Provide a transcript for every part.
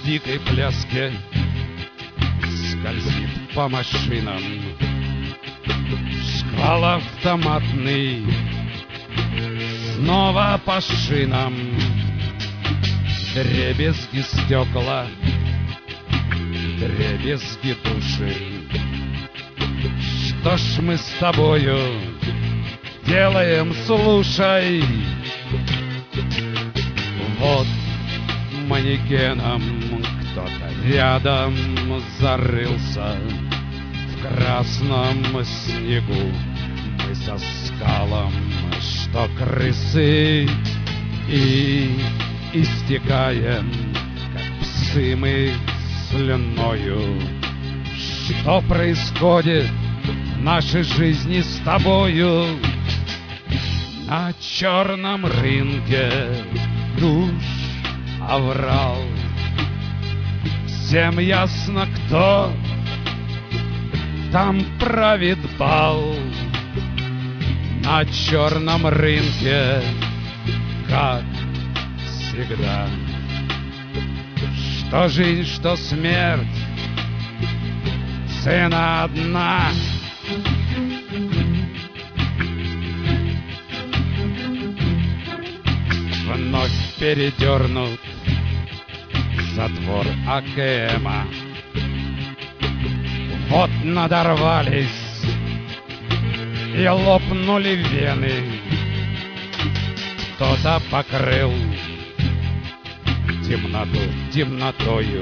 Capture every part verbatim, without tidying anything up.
дикой пляске скользит по машинам шквал автоматный, снова по шинам дребезги стекла, дребезги души. Что ж мы с тобою делаем, слушай? Вот манекеном кто-то рядом зарылся в красном снегу. Мы со скалом, что крысы, и истекаем, как псы мы, слюною. Что происходит в нашей жизни с тобою? На черном рынке душ оврал. Всем ясно, кто там правит бал. На черном рынке, как всегда, что жизнь, что смерть, цена одна. Вновь передернут затвор АКМа. Вот надорвались и лопнули вены. Кто-то покрыл темноту темнотою.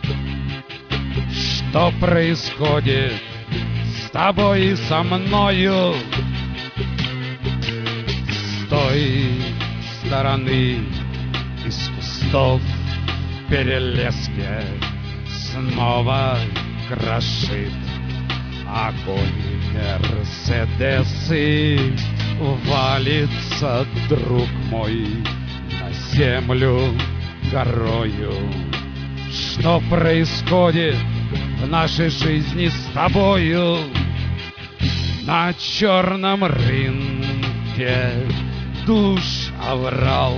Что происходит с тобой и со мною? С той стороны из кустов в перелеске снова крошит огонь Мерседес, и валится, друг мой, на землю горою. Что происходит в нашей жизни с тобою? На черном рынке душ оврал.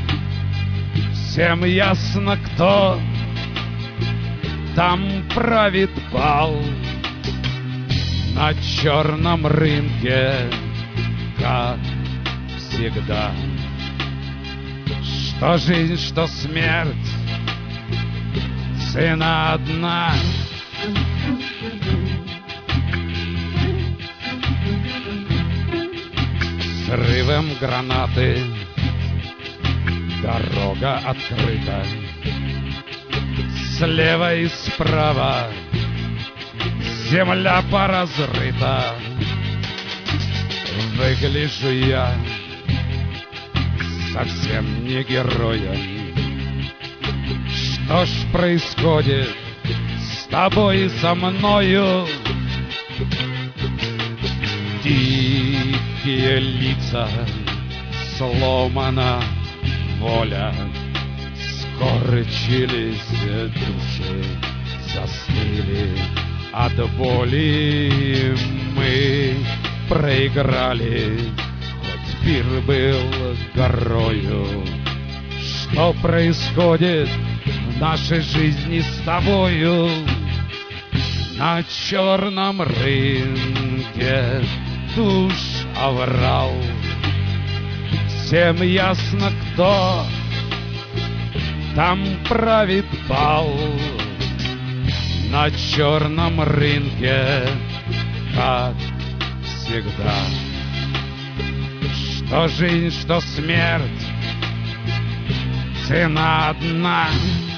Всем ясно, кто там правит бал. На черном рынке, как всегда, что жизнь, что смерть, цена одна. Взрывом гранаты дорога открыта. Слева и справа земля поразрыта. Выгляжу я совсем не героем. Что ж происходит с тобой и со мною? Дикие лица, сломана воля, скорчились души, застыли от боли. Мы проиграли, хоть пир был горою. Что происходит в нашей жизни с тобою? На черном рынке душ оврал. Всем ясно, кто там правит бал. На черном рынке, как всегда, что жизнь, что смерть, цена одна.